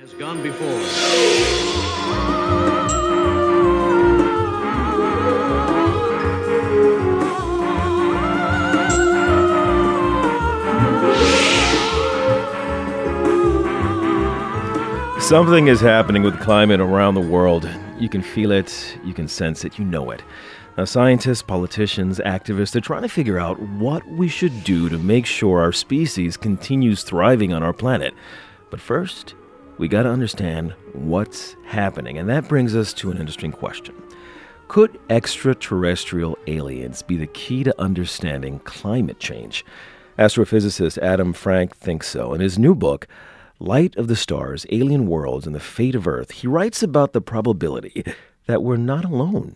has gone before. Something is happening with climate around the world. You can feel it, you can sense it, you know it. Now, scientists, politicians, activists are trying to figure out what we should do to make sure our species continues thriving on our planet. But first, we got to understand what's happening. And that brings us to an interesting question. Could extraterrestrial aliens be the key to understanding climate change? Astrophysicist Adam Frank thinks so. In his new book, Light of the Stars, Alien Worlds, and the Fate of Earth, he writes about the probability that we're not alone.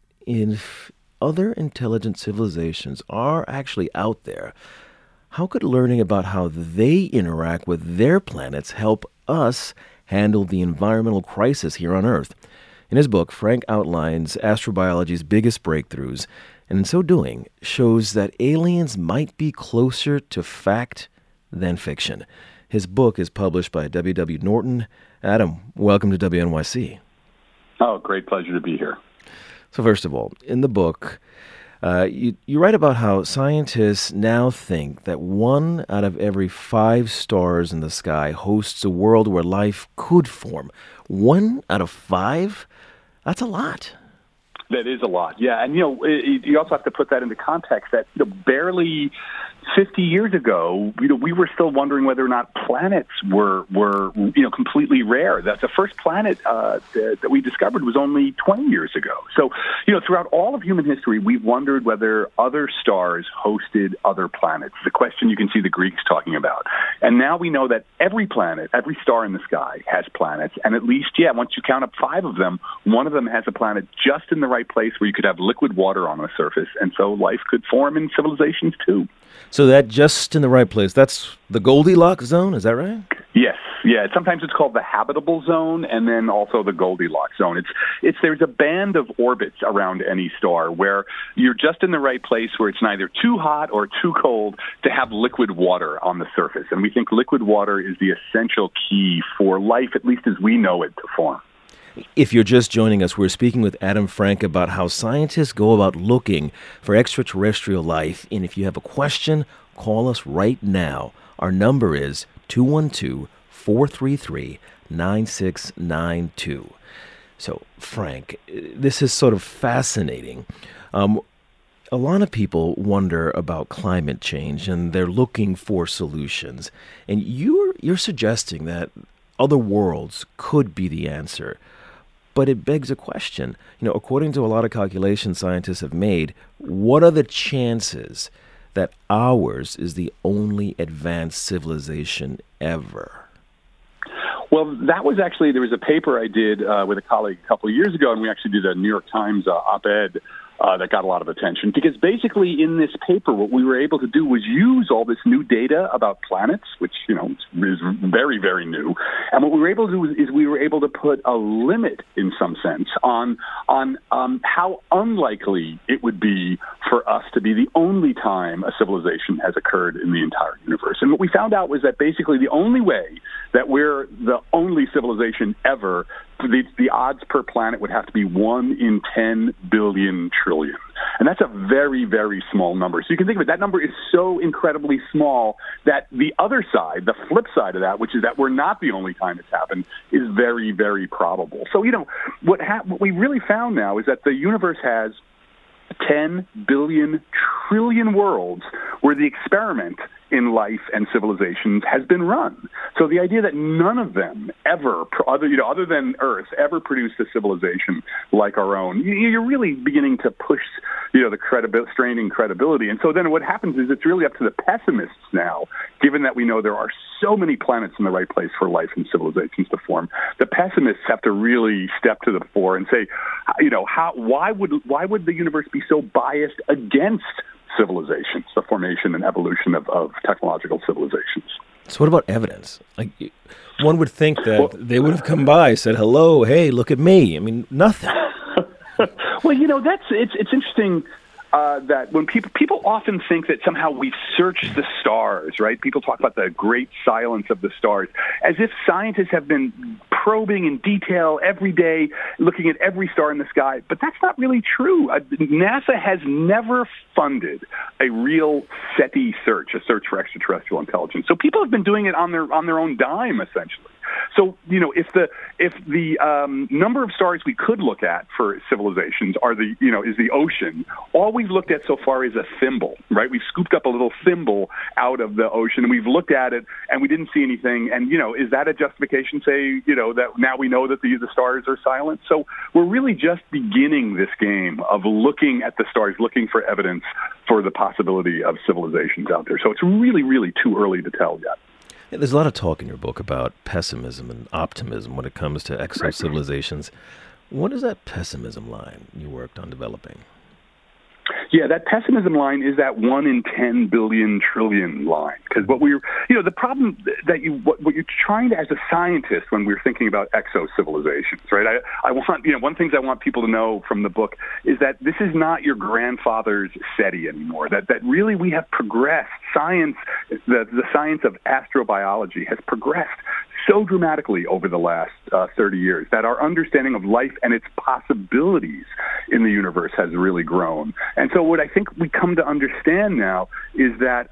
If other intelligent civilizations are actually out there, how could learning about how they interact with their planets help us handle the environmental crisis here on Earth? In his book, Frank outlines astrobiology's biggest breakthroughs, and in so doing, shows that aliens might be closer to fact than fiction. His book is published by W.W. Norton. Adam, welcome to WNYC. Oh, great pleasure to be here. So first of all, in the book, you write about how scientists now think that 1 out of every 5 stars in the sky hosts a world where life could form. 1 out of 5? That's a lot. That is a lot, yeah. And, you also have to put that into context that barely 50 years ago, we were still wondering whether or not planets were completely rare. That the first planet that we discovered was only 20 years ago. So, throughout all of human history, we've wondered whether other stars hosted other planets. The question you can see the Greeks talking about. And now we know that every planet, every star in the sky has planets. And at least, once you count up 5 of them, one of them has a planet just in the right place where you could have liquid water on the surface. And so life could form in civilizations too. So that just in the right place, that's the Goldilocks zone, is that right? Yes, yeah. Sometimes it's called the habitable zone, and then also the Goldilocks zone. There's a band of orbits around any star where you're just in the right place where it's neither too hot or too cold to have liquid water on the surface. And we think liquid water is the essential key for life, at least as we know it, to form. If you're just joining us, we're speaking with Adam Frank about how scientists go about looking for extraterrestrial life. And if you have a question, call us right now. Our number is 212-433-9692. So, Frank, this is sort of fascinating. A lot of people wonder about climate change, and they're looking for solutions. And you're suggesting that other worlds could be the answer. But it begs a question. According to a lot of calculations scientists have made, what are the chances that ours is the only advanced civilization ever? Well, there was a paper I did with a colleague a couple of years ago, and we actually did a New York Times op-ed that got a lot of attention. Because basically in this paper, what we were able to do was use all this new data about planets, which, is very, very new. And what we were able to do is we were able to put a limit, in some sense, on how unlikely it would be for us to be the only time a civilization has occurred in the entire universe. And what we found out was that basically the only way that we're the only civilization ever, the odds per planet would have to be 1 in 10 billion trillion. And that's a very, very small number. So you can think of it, that number is so incredibly small that the other side, the flip side of that, which is that we're not the only time it's happened, is very, very probable. So, what we really found now is that the universe has 10 billion trillion worlds where the experiment in life and civilizations has been run. So the idea that none of them ever, other than Earth, ever produced a civilization like our own, you're really beginning to push, the straining credibility. And so then what happens is it's really up to the pessimists now, given that we know there are so many planets in the right place for life and civilizations to form. The pessimists have to really step to the fore and say, why would the universe be so biased against civilizations, the formation and evolution of technological civilizations? So what about evidence? One would think that they would have come by, said, hello, hey, look at me. I mean, nothing. Well, it's interesting. that when people often think that somehow we search the stars, right? People talk about the great silence of the stars, as if scientists have been probing in detail every day, looking at every star in the sky. But that's not really true. NASA has never funded a real SETI search, a search for extraterrestrial intelligence. So people have been doing it on their own dime, essentially. So, if the number of stars we could look at for civilizations is the ocean, all we've looked at so far is a thimble, right? We've scooped up a little thimble out of the ocean, and we've looked at it, and we didn't see anything. And, is that a justification, say, that now we know that the stars are silent? So we're really just beginning this game of looking at the stars, looking for evidence for the possibility of civilizations out there. So it's really, really too early to tell yet. Yeah, there's a lot of talk in your book about pessimism and optimism when it comes to exo-civilizations. What is that pessimism line you worked on developing? Yeah, that pessimism line is that 1 in 10 billion trillion line. Because the problem that what you're trying to, as a scientist, when we're thinking about exo-civilizations, right? I want, one of the things I want people to know from the book is that this is not your grandfather's SETI anymore. That really we have progressed. Science, the science of astrobiology has progressed so dramatically over the last 30 years that our understanding of life and its possibilities in the universe has really grown. And so what I think we come to understand now is that,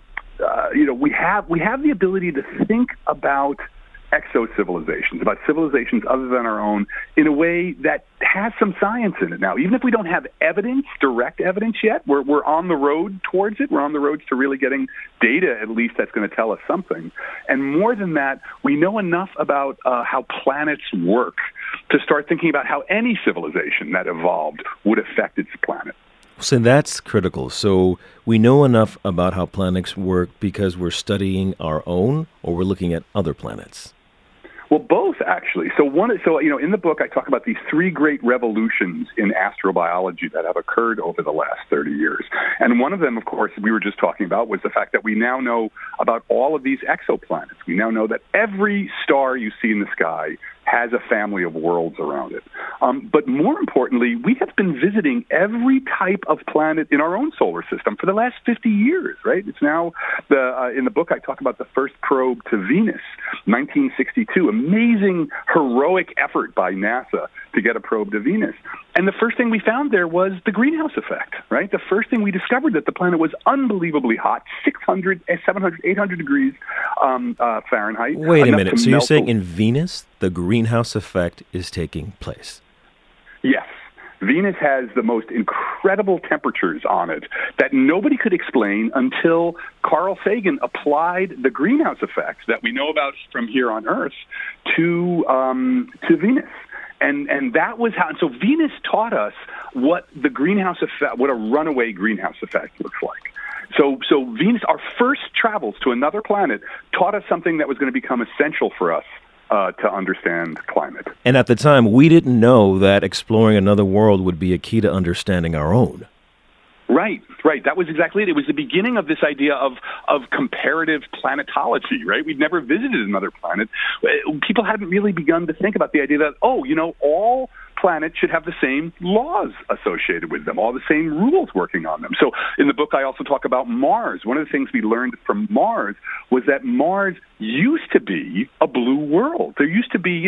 we have the ability to think about exo-civilizations, about civilizations other than our own, in a way that has some science in it now. Even if we don't have direct evidence yet, we're on the road towards it. We're on the road to really getting data, at least, that's going to tell us something. And more than that, we know enough about how planets work to start thinking about how any civilization that evolved would affect its planet. So that's critical. So we know enough about how planets work because we're studying our own, or we're looking at other planets? Well, both, actually. So in the book, I talk about these 3 great revolutions in astrobiology that have occurred over the last 30 years. And one of them, of course, we were just talking about, was the fact that we now know about all of these exoplanets. We now know that every star you see in the sky has a family of worlds around it. But more importantly, we have been visiting every type of planet in our own solar system for the last 50 years, right? It's now, in the book, I talk about the first probe to Venus, 1962. Amazing, heroic effort by NASA to get a probe to Venus. And the first thing we found there was the greenhouse effect, right? The first thing we discovered that the planet was unbelievably hot, 600, 700, 800 degrees Fahrenheit. Wait a minute. So you're saying in Venus, the greenhouse effect is taking place? Yes. Venus has the most incredible temperatures on it that nobody could explain until Carl Sagan applied the greenhouse effect that we know about from here on Earth to Venus. And that was how. So Venus taught us what the greenhouse effect, what a runaway greenhouse effect looks like. So Venus, our first travels to another planet, taught us something that was going to become essential for us to understand climate. And at the time, we didn't know that exploring another world would be a key to understanding our own. Right. That was exactly it. It was the beginning of this idea of comparative planetology, right? We'd never visited another planet. People hadn't really begun to think about the idea that, all planets should have the same laws associated with them, all the same rules working on them. So in the book, I also talk about Mars. One of the things we learned from Mars was that Mars used to be a blue world. There used to be,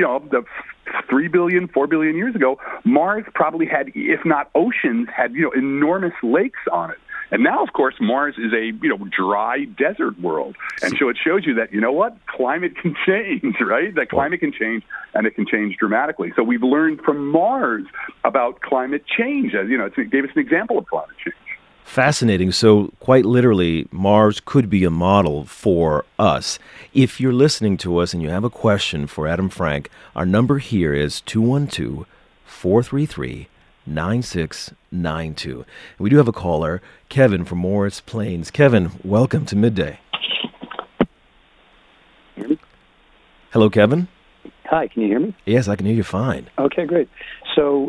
3 billion, 4 billion years ago, Mars probably had, if not oceans, had, enormous lakes on it. And now, of course, Mars is a, dry desert world. And so it shows you that, climate can change, right? That climate can change, and it can change dramatically. So we've learned from Mars about climate change. As it gave us an example of climate change. Fascinating. So quite literally, Mars could be a model for us. If you're listening to us and you have a question for Adam Frank, our number here is 212-433-9692. We do have a caller, Kevin from Morris Plains. Kevin, welcome to Midday. Hear me? Hello, Kevin. Hi, can you hear me? Yes, I can hear you fine. Okay, great. So,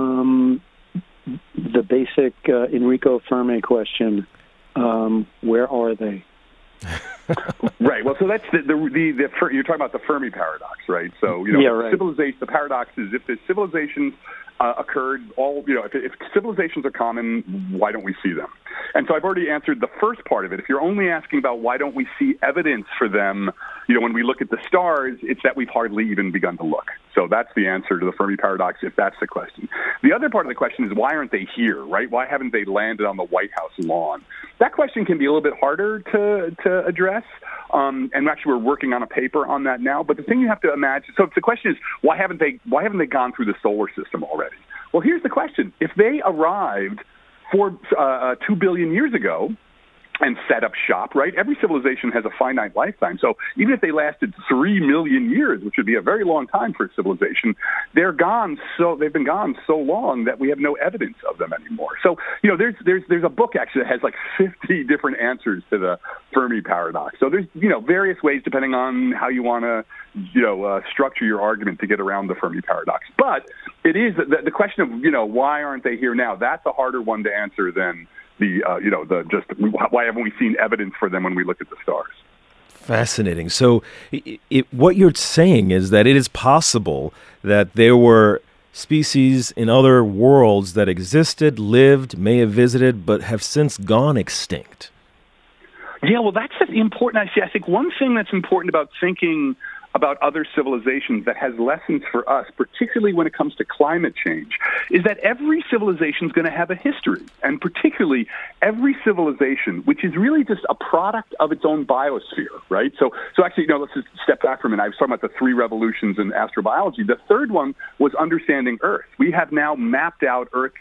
the basic Enrico Fermi question, where are they? Right. Well, so that's you're talking about the Fermi paradox, right? So, right. Civilization, the paradox is if the civilizations occurred all, if civilizations are common, why don't we see them? And so I've already answered the first part of it. If you're only asking about why don't we see evidence for them, when we look at the stars, it's that we've hardly even begun to look. So that's the answer to the Fermi paradox, if that's the question. The other part of the question is, why aren't they here, right? Why haven't they landed on the White House lawn? That question can be a little bit harder to address. And actually, we're working on a paper on that now. But the thing you have to imagine, so the question is, why haven't they gone through the solar system already? Well, here's the question. If they arrived 2 billion years ago and set up shop, right? Every civilization has a finite lifetime. So even if they lasted 3 million years, which would be a very long time for a civilization, they've been gone so long that we have no evidence of them anymore. So, there's a book actually that has like 50 different answers to the Fermi paradox. So there's, various ways depending on how you want to, structure your argument to get around the Fermi paradox. But it is the question of, why aren't they here now? That's a harder one to answer than why haven't we seen evidence for them when we look at the stars? Fascinating. So what you're saying is that it is possible that there were species in other worlds that existed, lived, may have visited, but have since gone extinct. Yeah, well, that's important. I think one thing that's important about thinking about other civilizations that has lessons for us, particularly when it comes to climate change, is that every civilization is going to have a history, and particularly every civilization, which is really just a product of its own biosphere, right? So actually, let's just step back for a minute. I was talking about the 3 revolutions in astrobiology. The third one was understanding Earth. We have now mapped out Earth's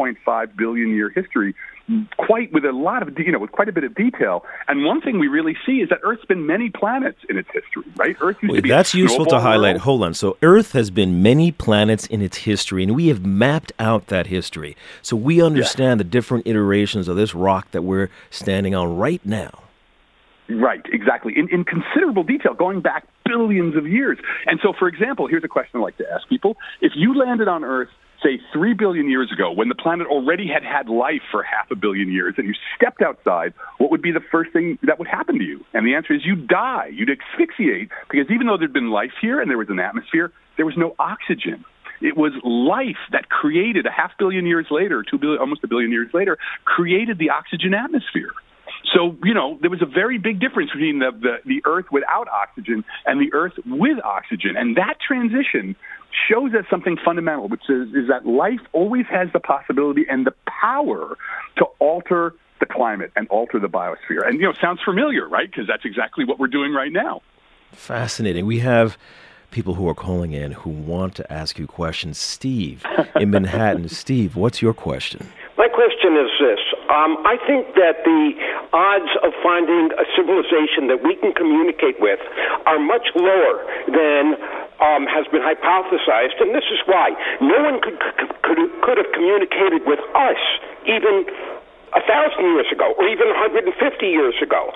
4.5 billion year history with quite a bit of detail. And one thing we really see is that Earth's been many planets in its history, right? Earth used to be that's useful to highlight. World. Hold on. So Earth has been many planets in its history, and we have mapped out that history. So we understand the different iterations of this rock that we're standing on right now. Right, exactly. In considerable detail, going back billions of years. And so, for example, here's a question I like to ask people. If you landed on Earth, say 3 billion years ago, when the planet already had life for 500 million years, and you stepped outside, what would be the first thing that would happen to you? And the answer is you'd die. You'd asphyxiate, because even though there'd been life here and there was an atmosphere, there was no oxygen. It was life that created 500 million years later, almost 1 billion years later, created the oxygen atmosphere. So, there was a very big difference between the Earth without oxygen and the Earth with oxygen. And that transition shows us something fundamental, which is that life always has the possibility and the power to alter the climate and alter the biosphere. And, sounds familiar, right? Because that's exactly what we're doing right now. Fascinating. We have people who are calling in who want to ask you questions. Steve in Manhattan. Steve, what's your question? My question is this. I think that the odds of finding a civilization that we can communicate with are much lower than has been hypothesized, and this is why. No one could have communicated with us even 1,000 years ago, or even 150 years ago.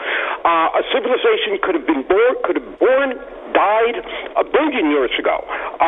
A civilization could have born, died 1 billion years ago.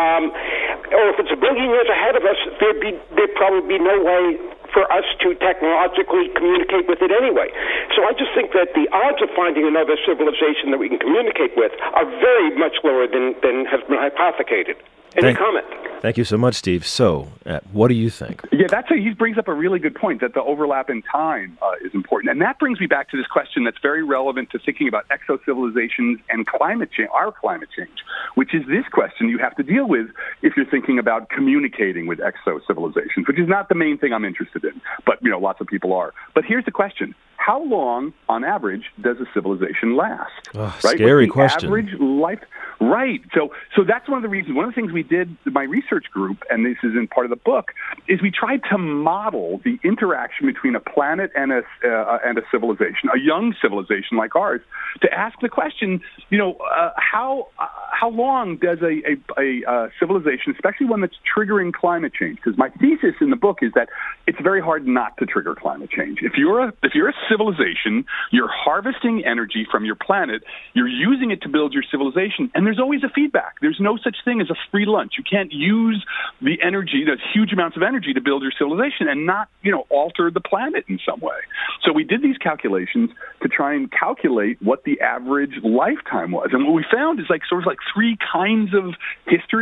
Or if it's 1 billion years ahead of us, there'd probably be no way for us to technologically communicate with it anyway. So I just think that the odds of finding another civilization that we can communicate with are very much lower than has been hypothecated. Any comment? Thank you so much, Steve. So, what do you think? Yeah, he brings up a really good point, that the overlap in time is important. And that brings me back to this question that's very relevant to thinking about exocivilizations and climate change, our climate change, which is this question you have to deal with if you're thinking about communicating with exocivilizations, which is not the main thing I'm interested in, but lots of people are. But here's the question. How long, on average, does a civilization last? Oh, right? Scary question. Average life, right? So that's one of the reasons. One of the things we did, my research group, and this is in part of the book, is we tried to model the interaction between a planet and a civilization, a young civilization like ours, to ask the question, how long does a civilization, especially one that's triggering climate change? Because my thesis in the book is that it's very hard not to trigger climate change. If you're a civilization, you're harvesting energy from your planet, you're using it to build your civilization, and there's always a feedback. There's no such thing as a free lunch. You can't use the energy, those huge amounts of energy, to build your civilization and not, alter the planet in some way. So we did these calculations to try and calculate what the average lifetime was. And what we found is sort of 3 kinds of histories.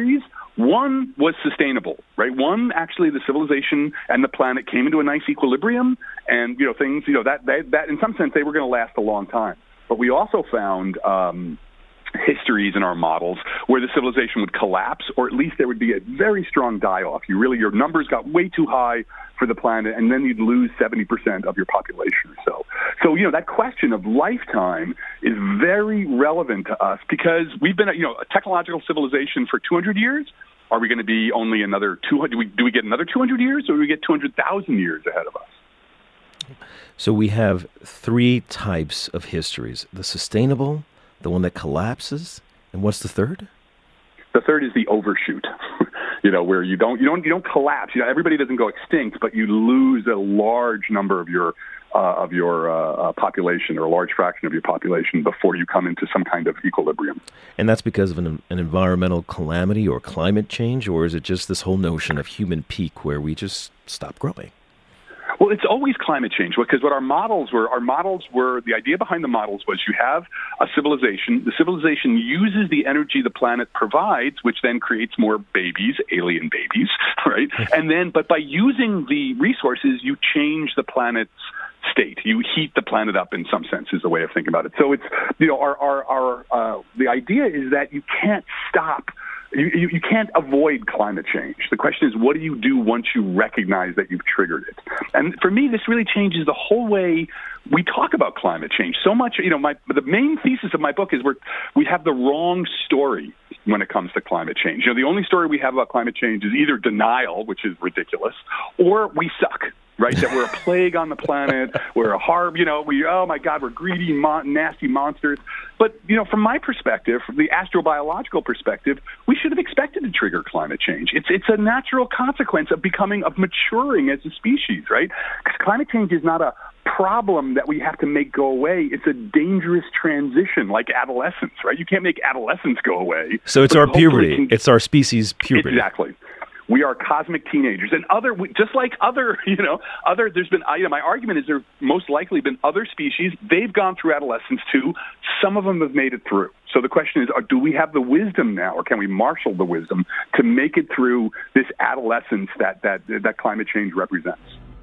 One was sustainable, right? One, actually, the civilization and the planet came into a nice equilibrium, and things, that in some sense they were going to last a long time. But we also found histories in our models where the civilization would collapse, or at least there would be a very strong die-off. Your numbers got way too high for the planet, and then you'd lose 70% of your population or so. So, that question of lifetime is very relevant to us because we've been a technological civilization for 200 years. Are we going to be only another 200? Do we get another 200 years, or do we get 200,000 years ahead of us? So we have three types of histories: the sustainable, the one that collapses, and what's the third? The third is the overshoot. Where you don't collapse. Everybody doesn't go extinct, but you lose a large number of your population, or a large fraction of your population, before you come into some kind of equilibrium. And that's because of an environmental calamity or climate change, or is it just this whole notion of human peak where we just stop growing? Well, it's always climate change, because what our models were, the idea behind the models was you have a civilization. The civilization uses the energy the planet provides, which then creates more babies, alien babies, right? But by using the resources, you change the planet's state. You heat the planet up, in some sense, is the way of thinking about it. So it's, the idea is that you can't stop. You can't avoid climate change. The question is, what do you do once you recognize that you've triggered it? And for me, this really changes the whole way we talk about climate change. So much, the main thesis of my book is we have the wrong story when it comes to climate change. The only story we have about climate change is either denial, which is ridiculous, or we suck. Right, that we're a plague on the planet, we're a oh my God, we're greedy, nasty monsters. But, from my perspective, from the astrobiological perspective, we should have expected to trigger climate change. It's a natural consequence of maturing as a species, right? Because climate change is not a problem that we have to make go away. It's a dangerous transition, like adolescence, right? You can't make adolescence go away. So it's our puberty. It's our species' puberty. Exactly. We are cosmic teenagers, and there's been, my argument is there's most likely been other species. They've gone through adolescence too. Some of them have made it through. So the question is, do we have the wisdom now, or can we marshal the wisdom to make it through this adolescence that climate change represents?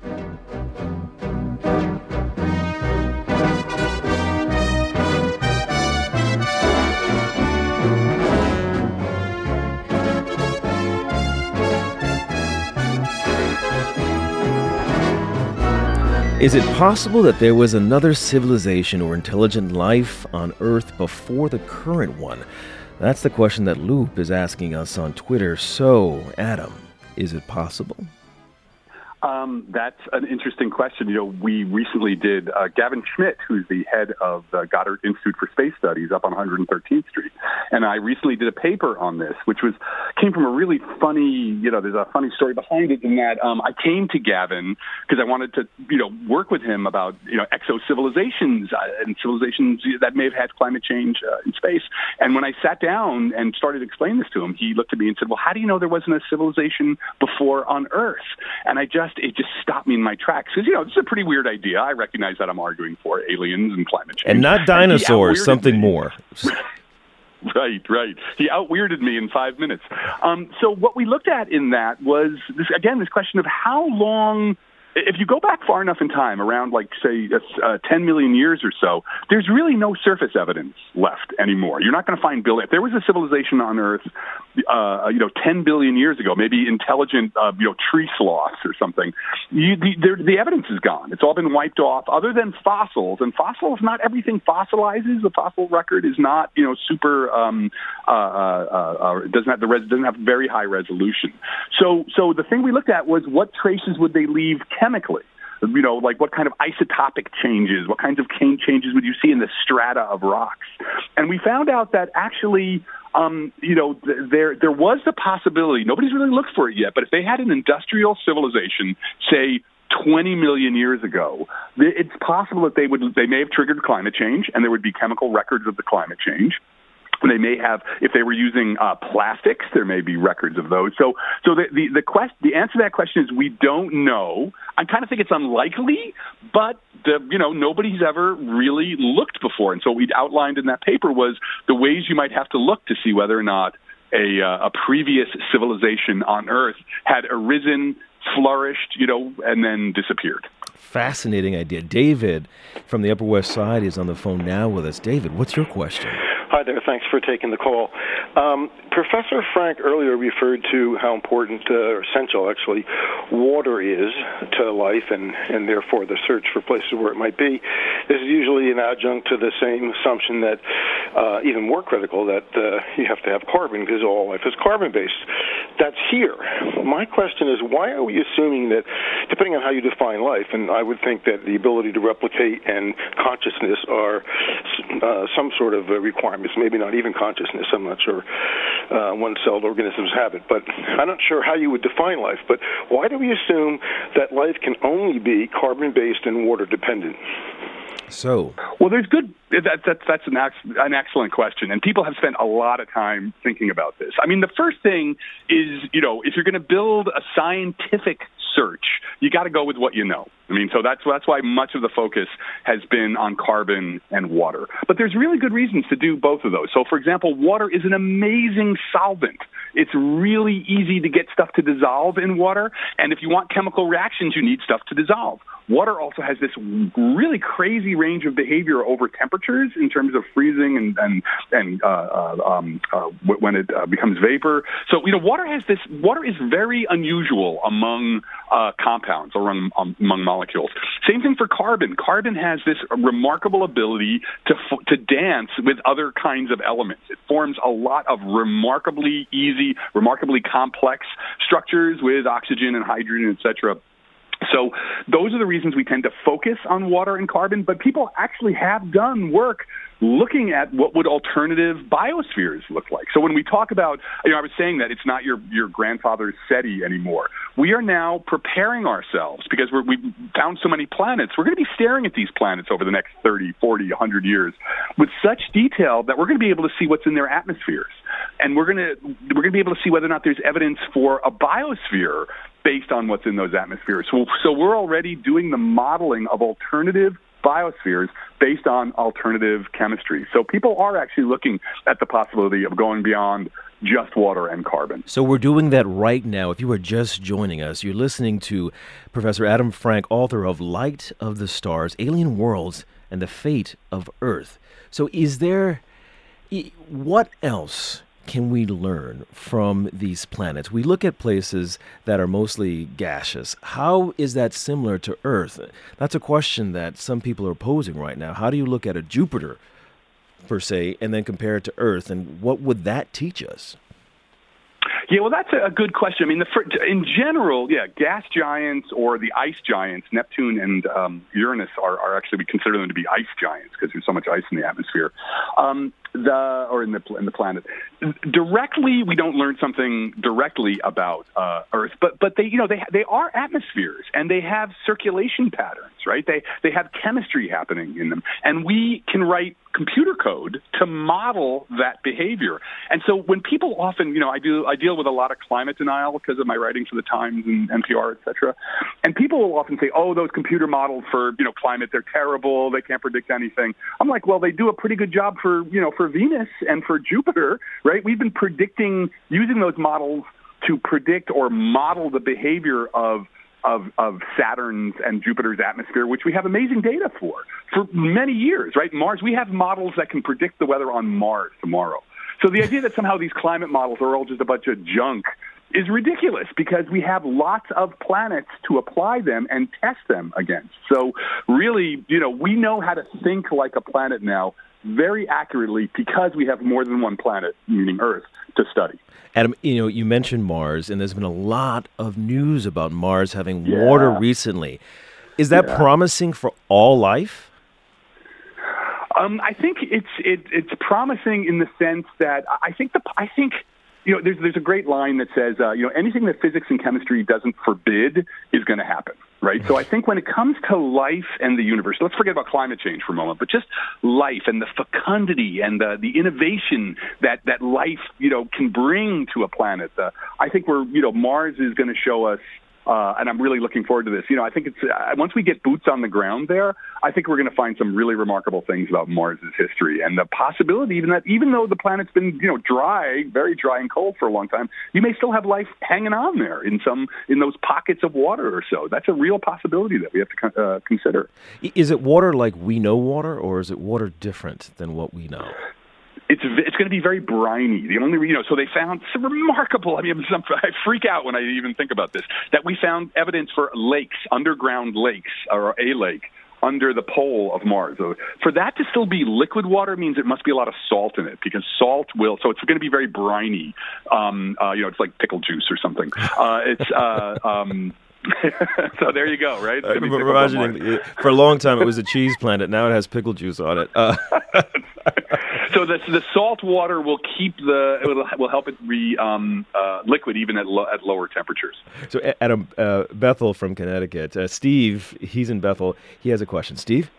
Is it possible that there was another civilization or intelligent life on Earth before the current one? That's the question that Loop is asking us on Twitter. So, Adam, is it possible? That's an interesting question. We recently did Gavin Schmidt, who's the head of the Goddard Institute for Space Studies up on 113th Street, and I recently did a paper on this, which came from a really funny, there's a funny story behind it in that I came to Gavin because I wanted to, work with him about, exo-civilizations and civilizations that may have had climate change in space. And when I sat down and started explaining this to him, he looked at me and said, well, how do you know there wasn't a civilization before on Earth? And it just stopped me in my tracks. Because, this is a pretty weird idea. I recognize that I'm arguing for aliens and climate change. And not dinosaurs, something more. Right. He out-weirded me in 5 minutes. So what we looked at in that was, this question of how long, if you go back far enough in time, around, 10 million years or so, there's really no surface evidence left anymore. You're not going to find if there was a civilization on Earth, 10 billion years ago, maybe intelligent, tree sloths or something, the evidence is gone. It's all been wiped off, other than fossils. And fossils, not everything fossilizes. The fossil record is not, super, doesn't have very high resolution. So the thing we looked at was what traces would they leave chemically? What kind of isotopic changes, what kinds of changes would you see in the strata of rocks? And we found out that actually, there was the possibility, nobody's really looked for it yet, but if they had an industrial civilization, say 20 million years ago, it's possible that they may have triggered climate change, and there would be chemical records of the climate change. They may have, if they were using plastics, there may be records of those. So the answer to that question is we don't know. I kind of think it's unlikely, but nobody's ever really looked before. And so what we outlined in that paper was the ways you might have to look to see whether or not a previous civilization on Earth had arisen, flourished, and then disappeared. Fascinating idea. David from the Upper West Side is on the phone now with us. David, what's your question? Hi there. Thanks for taking the call. Professor Frank earlier referred to how important, or essential actually, water is to life and therefore the search for places where it might be. This is usually an adjunct to the same assumption that, even more critical, that you have to have carbon because all life is carbon-based. That's here. My question is, why are we assuming that, depending on how you define life, and I would think that the ability to replicate and consciousness are some sort of requirements, maybe not even consciousness, I'm not sure one-celled organisms have it, but I'm not sure how you would define life. But why do we assume that life can only be carbon-based and water-dependent? So, well, there's good. That's an excellent question, and people have spent a lot of time thinking about this. I mean, the first thing is, if you're going to build a scientific search, you got to go with what you know. I mean, so that's why much of the focus has been on carbon and water. But there's really good reasons to do both of those. So, for example, water is an amazing solvent. It's really easy to get stuff to dissolve in water, and if you want chemical reactions, you need stuff to dissolve. Water also has this really crazy range of behavior over temperatures in terms of freezing and when it becomes vapor. So, water is very unusual among compounds or among molecules. Same thing for carbon. Carbon has this remarkable ability to dance with other kinds of elements. It forms a lot of remarkably easy, remarkably complex structures with oxygen and hydrogen, etc. So those are the reasons we tend to focus on water and carbon, but people actually have done work looking at what would alternative biospheres look like. So when we talk about, I was saying that it's not your grandfather's SETI anymore. We are now preparing ourselves because we've found so many planets. We're going to be staring at these planets over the next 30, 40, 100 years with such detail that we're going to be able to see what's in their atmospheres. And we're going to be able to see whether or not there's evidence for a biosphere based on what's in those atmospheres. So we're already doing the modeling of alternative biospheres based on alternative chemistry. So people are actually looking at the possibility of going beyond just water and carbon. So we're doing that right now. If you are just joining us, you're listening to Professor Adam Frank, author of Light of the Stars, Alien Worlds, and the Fate of Earth. So what else can we learn from these planets? We look at places that are mostly gaseous. How is that similar to Earth? That's a question that some people are posing right now. How do you look at a Jupiter, per se, and then compare it to Earth? And what would that teach us? Yeah, well, that's a good question. I mean, in general, gas giants or the ice giants, Neptune and Uranus are actually, we consider them to be ice giants because there's so much ice in the atmosphere. In the planet. Directly, we don't learn something directly about Earth, but they are atmospheres and they have circulation patterns, right? They have chemistry happening in them, and we can write computer code to model that behavior. And so when people often, I deal with a lot of climate denial because of my writing for the Times and NPR, et cetera. And people will often say, "Oh, those computer models for climate, they're terrible. They can't predict anything." I'm like, well, they do a pretty good job for Venus and for Jupiter, right? We've been using those models to predict or model the behavior of Saturn's and Jupiter's atmosphere, which we have amazing data for many years, right? Mars, we have models that can predict the weather on Mars tomorrow. So the idea that somehow these climate models are all just a bunch of junk is ridiculous because we have lots of planets to apply them and test them against. So really, we know how to think like a planet now very accurately because we have more than one planet, meaning Earth, to study. Adam, you mentioned Mars, and there's been a lot of news about Mars having water recently. Is that promising for all life? I think it's promising in the sense that I think there's a great line that says anything that physics and chemistry doesn't forbid is going to happen. Right. So I think when it comes to life and the universe, let's forget about climate change for a moment, but just life and the fecundity and the innovation that life, can bring to a planet. I think Mars is going to show us and I'm really looking forward to this. I think it's once we get boots on the ground there, I think we're going to find some really remarkable things about Mars' history and the possibility even though the planet's been dry, very dry and cold for a long time, you may still have life hanging on there in those pockets of water or so. That's a real possibility that we have to consider. Is it water like we know water, or is it water different than what we know? It's going to be very briny. The only so they found some remarkable. I freak out when I even think about this. That we found evidence for lakes, underground lakes, or a lake under the pole of Mars. So for that to still be liquid water means it must be a lot of salt in it, because salt will. So it's going to be very briny. It's like pickle juice or something. So there you go, right? Imagining, for a long time it was a cheese planet. Now it has pickle juice on it. So the salt water will will help it be liquid even at lower temperatures. So Adam, Bethel from Connecticut. Steve, he's in Bethel. He has a question. Steve?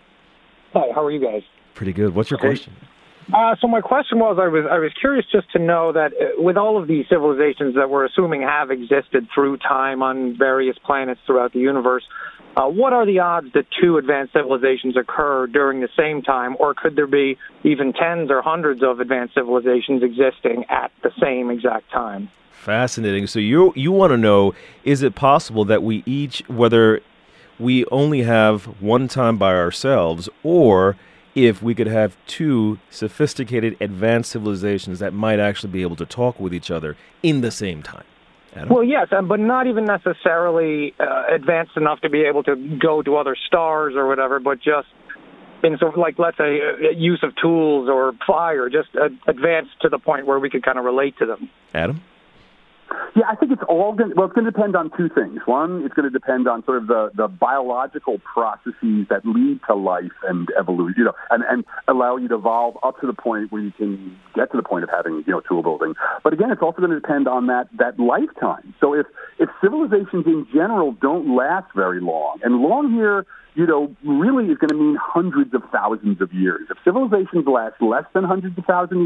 Hi, how are you guys? Pretty good. What's your question? So my question was, I was curious just to know that with all of these civilizations that we're assuming have existed through time on various planets throughout the universe, what are the odds that two advanced civilizations occur during the same time, or could there be even tens or hundreds of advanced civilizations existing at the same exact time? Fascinating. So you want to know, is it possible that we each, whether we only have one time by ourselves, or if we could have two sophisticated advanced civilizations that might actually be able to talk with each other in the same time? Adam? Well, yes, but not even necessarily advanced enough to be able to go to other stars or whatever, but just in sort of like, let's say, use of tools or fire, just advanced to the point where we could kind of relate to them. Adam? Yeah, I think it's going to depend on two things. One, it's going to depend on sort of the biological processes that lead to life and evolution, and allow you to evolve up to the point where you can get to the point of having, tool building. But again, it's also going to depend on that lifetime. So if civilizations in general don't last very long, and long here, really is going to mean hundreds of thousands of years. If civilizations last less than hundreds of thousands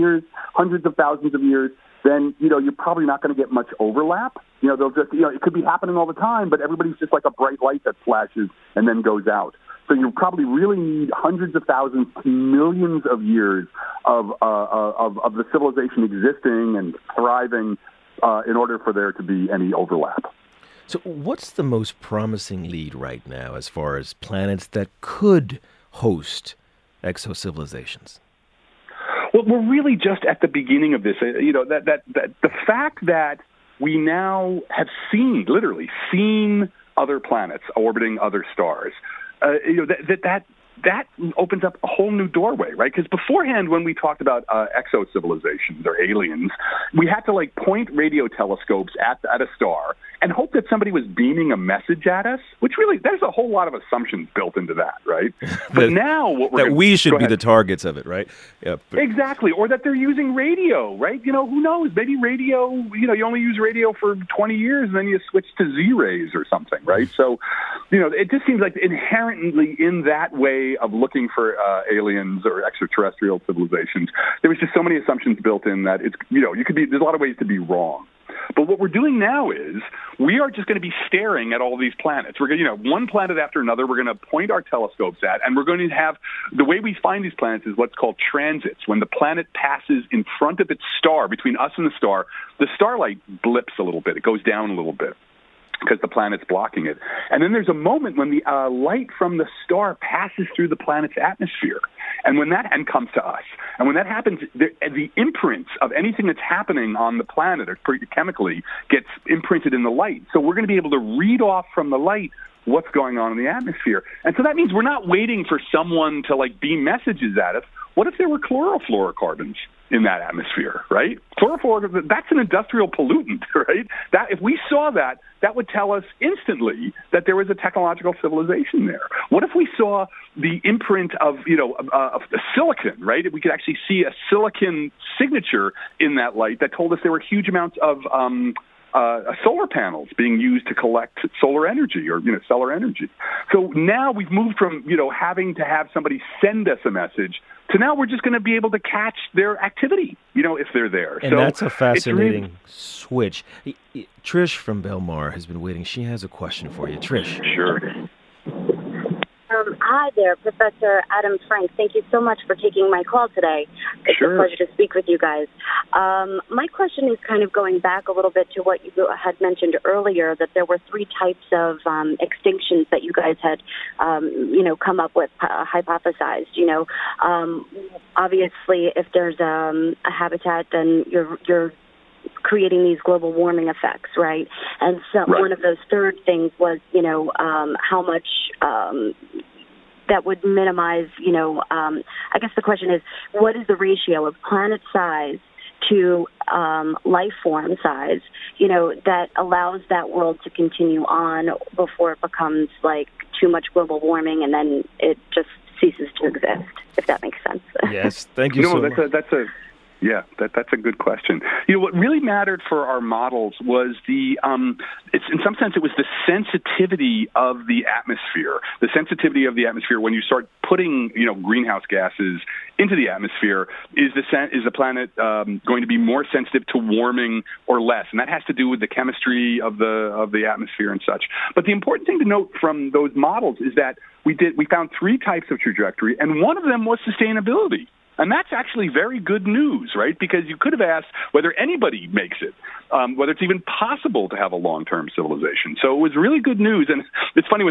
of years, then, you're probably not going to get much overlap. They'll just, it could be happening all the time, but everybody's just like a bright light that flashes and then goes out. So you probably really need hundreds of thousands to millions of years of the civilization existing and thriving in order for there to be any overlap. So what's the most promising lead right now as far as planets that could host exocivilizations? Well, we're really just at the beginning of this. That the fact that we now have literally seen other planets orbiting other stars, that opens up a whole new doorway, right? Because beforehand, when we talked about exocivilizations or aliens, we had to point radio telescopes at a star and hope that somebody was beaming a message at us, which really, there's a whole lot of assumptions built into that, right? But now what we're we should be the targets of it, right? Yeah. Exactly. Or that they're using radio, right? Who knows? Maybe radio, you only use radio for 20 years and then you switch to Z-rays or something, right? So, it just seems like inherently in that way of looking for aliens or extraterrestrial civilizations, there was just so many assumptions built in that it's, there's a lot of ways to be wrong. But what we're doing now is we are just going to be staring at all these planets. We're going to, one planet after another, we're going to point our telescopes at, and we're going to have, the way we find these planets is what's called transits. When the planet passes in front of its star, between us and the starlight blips a little bit. It goes down a little bit because the planet's blocking it. And then there's a moment when the light from the star passes through the planet's atmosphere, and when that comes to us. And when that happens, the imprints of anything that's happening on the planet or chemically gets imprinted in the light. So we're going to be able to read off from the light what's going on in the atmosphere. And so that means we're not waiting for someone to beam messages at us. What if there were chlorofluorocarbons in that atmosphere, right? Chlorofluorocarbons, that's an industrial pollutant, right? That if we saw that, that would tell us instantly that there was a technological civilization there. What if we saw the imprint of silicon, right? If we could actually see a silicon signature in that light that told us there were huge amounts of solar panels being used to collect solar energy or, solar energy. So now we've moved from, having to have somebody send us a message to now we're just going to be able to catch their activity, if they're there. And so that's a fascinating switch. Trish from Belmar has been waiting. She has a question for you. Trish. Sure. Hi there, Professor Adam Frank. Thank you so much for taking my call today. It's a pleasure to speak with you guys. My question is kind of going back a little bit to what you had mentioned earlier, that there were 3 types of extinctions that you guys had, come up with, hypothesized. Obviously, if there's a habitat, then you're creating these global warming effects, right? And so one of those third things was, how much that would minimize, I guess the question is, what is the ratio of planet size to life form size, that allows that world to continue on before it becomes like too much global warming and then it just ceases to exist, if that makes sense. Yes, thank you so much. That's a good question. What really mattered for our models was in some sense, it was the sensitivity of the atmosphere. The sensitivity of the atmosphere when you start putting, greenhouse gases into the atmosphere. Is the planet going to be more sensitive to warming or less? And that has to do with the chemistry of the atmosphere and such. But the important thing to note from those models is that we found 3 types of trajectory, and one of them was sustainability. And that's actually very good news, right? Because you could have asked whether anybody makes it, whether it's even possible to have a long-term civilization. So it was really good news. And it's funny, when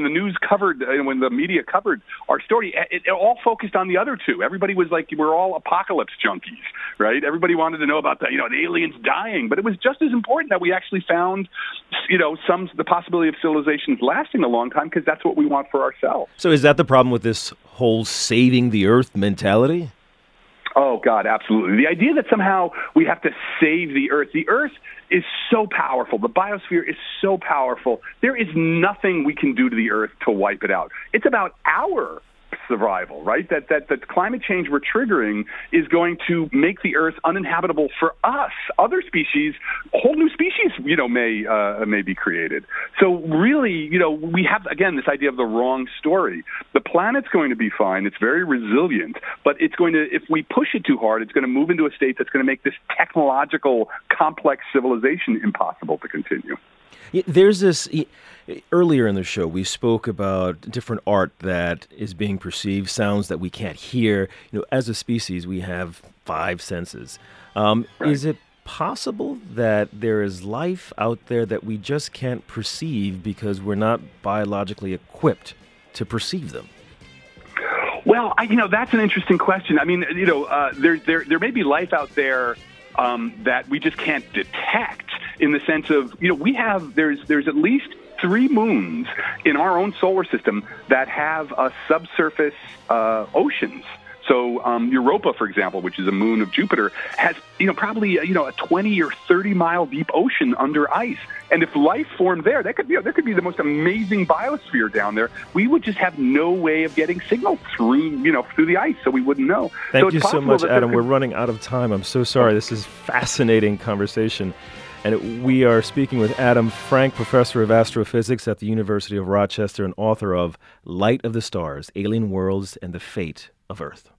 the media covered our story, it all focused on the other 2. Everybody was like, we're all apocalypse junkies, right? Everybody wanted to know about the aliens dying. But it was just as important that we actually found, the possibility of civilizations lasting a long time, because that's what we want for ourselves. So is that the problem with this whole saving the earth mentality? Oh, God, absolutely. The idea that somehow we have to save the Earth. The Earth is so powerful. The biosphere is so powerful. There is nothing we can do to the Earth to wipe it out. It's about our survival, right? That climate change we're triggering is going to make the Earth uninhabitable for us. Other species, whole new species, may be created. So really, we have, again, this idea of the wrong story. The planet's going to be fine. It's very resilient, but it's going to, if we push it too hard, it's going to move into a state that's going to make this technological, complex civilization impossible to continue. There's this, earlier in the show, we spoke about different art that is being perceived, sounds that we can't hear. As a species, we have 5 senses. Right. Is it possible that there is life out there that we just can't perceive because we're not biologically equipped to perceive them? Well, that's an interesting question. I mean, there may be life out there that we just can't detect, in the sense of, there's at least 3 moons in our own solar system that have subsurface oceans. So Europa, for example, which is a moon of Jupiter, has probably a 20 or 30 mile deep ocean under ice. And if life formed there, there could be the most amazing biosphere down there. We would just have no way of getting signal through the ice, so we wouldn't know. Thank you so much, Adam. We're running out of time. I'm so sorry. This is fascinating conversation. And we are speaking with Adam Frank, professor of astrophysics at the University of Rochester and author of Light of the Stars, Alien Worlds and the Fate of Earth.